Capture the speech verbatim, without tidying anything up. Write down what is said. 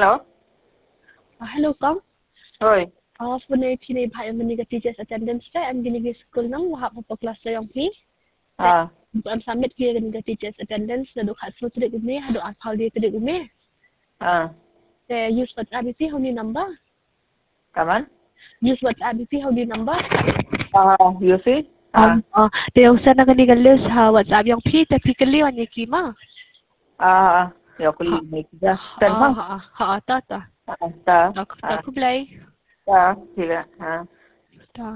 Hello. Uh, hello, Kang. Oi. Uh, sebenarnya kini bahaya menikah teachers attendance saya. Am gini di school nang wahap apa kelas saya yang pi. Ah. Am submit kira menikah teachers attendance. Lalu kat surat tidak umi, ada akal dia tidak umi. Ah. Saya use WhatsApp itu how ni number. Kaman? Use WhatsApp itu how ni number. Ah, you see? Ah. Um, uh, dia usah nak ni galis ha WhatsApp yang pi tapi keliwan ni kima. Ah, ya aku Ha. lihat dah. Ha Kan ha? ha ha ta ta. Ah, ta. Tak Ah, tak ku play. ta. Sila. Ah.